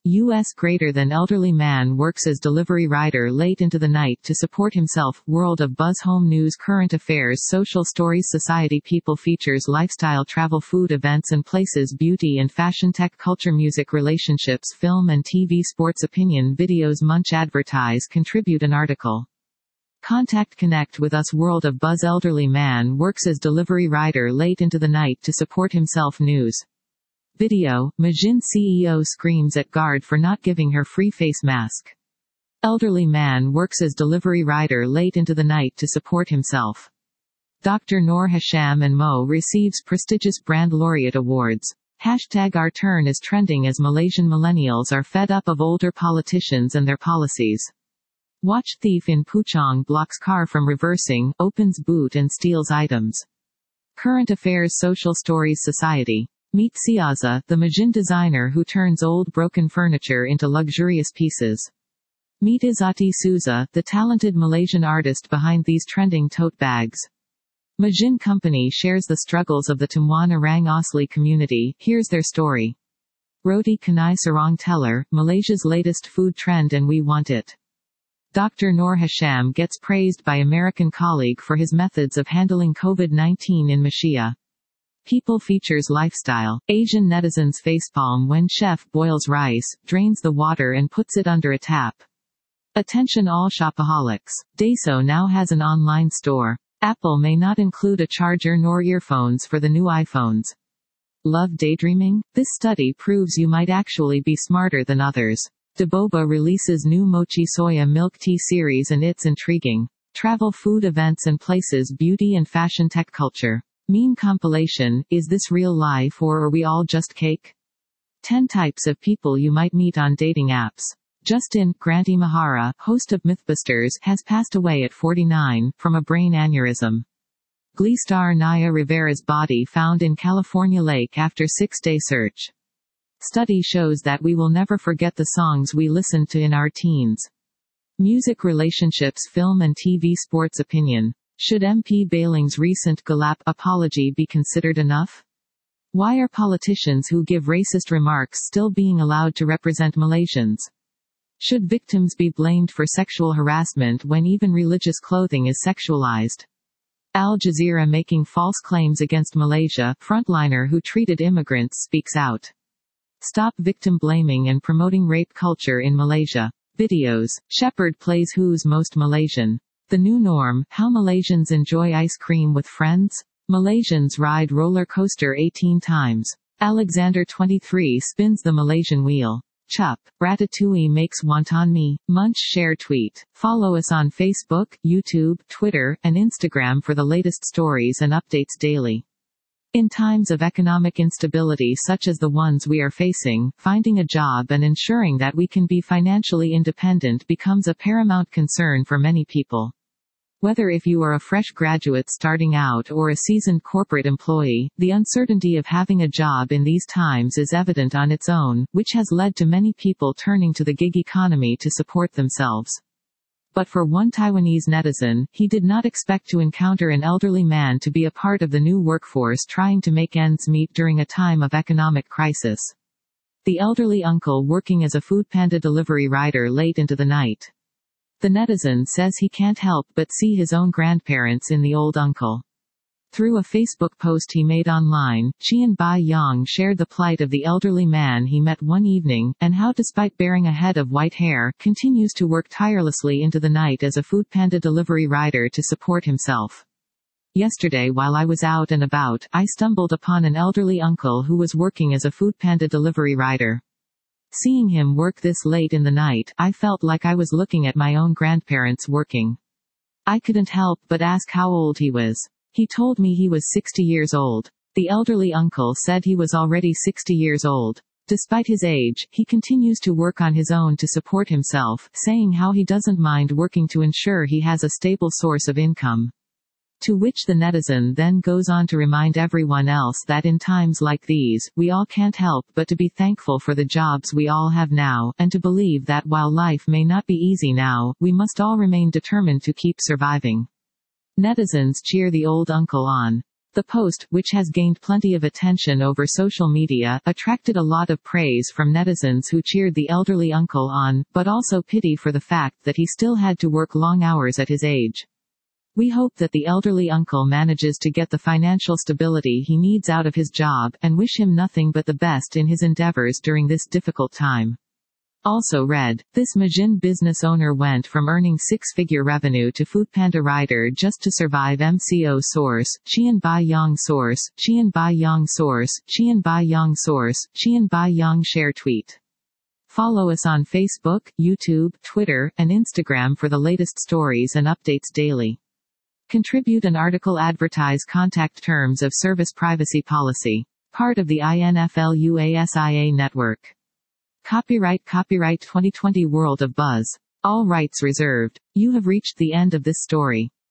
U.S. greater than elderly man works as delivery rider late into the night to support himself. World of Buzz. Home news, current affairs, social stories, society, people, features, lifestyle, travel, food, events and places, beauty and fashion, tech, culture, music, relationships, film and TV, sports, opinion, videos, munch, advertise, contribute an article. Contact, connect with us. World of Buzz. Elderly man works as delivery rider late into the night to support himself. News. Video, Majin CEO screams at guard for not giving her free face mask. Elderly man works as delivery rider late into the night to support himself. Dr. Noor Hasham and Mo receives prestigious brand laureate awards. Hashtag Our Turn is trending as Malaysian millennials are fed up of older politicians and their policies. Watch thief in Puchong blocks car from reversing, opens boot and steals items. Current affairs, social stories, society. Meet Siaza, the Majin designer who turns old broken furniture into luxurious pieces. Meet Izzati Souza, the talented Malaysian artist behind these trending tote bags. Majin Company shares the struggles of the Temuan Orang Asli community. Here's their story. Roti Canai Sarong Teller, Malaysia's latest food trend and we want it. Dr. Noor Hasham gets praised by American colleague for his methods of handling COVID-19 in Malaysia. People, features, lifestyle. Asian netizens facepalm when chef boils rice, drains the water and puts it under a tap. Attention all shopaholics. Daiso now has an online store. Apple may not include a charger nor earphones for the new iPhones. Love daydreaming? This study proves you might actually be smarter than others. Daboba releases new mochi soya milk tea series and it's intriguing. Travel, food, events and places, beauty and fashion, tech, culture. Meme compilation, is this real life or are we all just cake? 10 types of people you might meet on dating apps. Justin Granty Mahara, host of Mythbusters, has passed away at 49, from a brain aneurysm. Glee star Naya Rivera's body found in California lake after 6-day search. Study shows that we will never forget the songs we listened to in our teens. Music, relationships, film and TV, sports, opinion. Should MP Bailing's recent Galap apology be considered enough? Why are politicians who give racist remarks still being allowed to represent Malaysians? Should victims be blamed for sexual harassment when even religious clothing is sexualized? Al Jazeera making false claims against Malaysia, frontliner who treated immigrants speaks out. Stop victim blaming and promoting rape culture in Malaysia. Videos, Shepherd plays Who's Most Malaysian. The new norm, how Malaysians enjoy ice cream with friends? Malaysians ride roller coaster 18 times. Alexander 23 spins the Malaysian wheel. Chup. Ratatouille makes wonton mee. Munch share tweet. Follow us on Facebook, YouTube, Twitter, and Instagram for the latest stories and updates daily. In times of economic instability such as the ones we are facing, finding a job and ensuring that we can be financially independent becomes a paramount concern for many people. Whether if you are a fresh graduate starting out or a seasoned corporate employee, the uncertainty of having a job in these times is evident on its own, which has led to many people turning to the gig economy to support themselves. But for one Taiwanese netizen, he did not expect to encounter an elderly man to be a part of the new workforce trying to make ends meet during a time of economic crisis. The elderly uncle working as a foodpanda delivery rider late into the night. The netizen says he can't help but see his own grandparents in the old uncle. Through a Facebook post he made online, Chian Bai Yang shared the plight of the elderly man he met one evening, and how despite bearing a head of white hair, continues to work tirelessly into the night as a foodpanda delivery rider to support himself. Yesterday while I was out and about, I stumbled upon an elderly uncle who was working as a foodpanda delivery rider. Seeing him work this late in the night, I felt like I was looking at my own grandparents working. I couldn't help but ask how old he was. He told me he was 60 years old. The elderly uncle said he was already 60 years old. Despite his age, he continues to work on his own to support himself, saying how he doesn't mind working to ensure he has a stable source of income. To which the netizen then goes on to remind everyone else that in times like these, we all can't help but to be thankful for the jobs we all have now, and to believe that while life may not be easy now, we must all remain determined to keep surviving. Netizens cheer the old uncle on. The post, which has gained plenty of attention over social media, attracted a lot of praise from netizens who cheered the elderly uncle on, but also pity for the fact that he still had to work long hours at his age. We hope that the elderly uncle manages to get the financial stability he needs out of his job, and wish him nothing but the best in his endeavors during this difficult time. Also read, this Majin business owner went from earning six-figure revenue to Foodpanda rider just to survive. MCO source, Qian Bai Yang source, Qian Bai Yang source, Qian Bai Yang source, Qian Bai Yang share tweet. Follow us on Facebook, YouTube, Twitter, and Instagram for the latest stories and updates daily. Contribute an article. Advertise. Contact terms of service. Privacy policy. Part of the INFLUASIA network. Copyright 2020 World of Buzz. All rights reserved. You have reached the end of this story.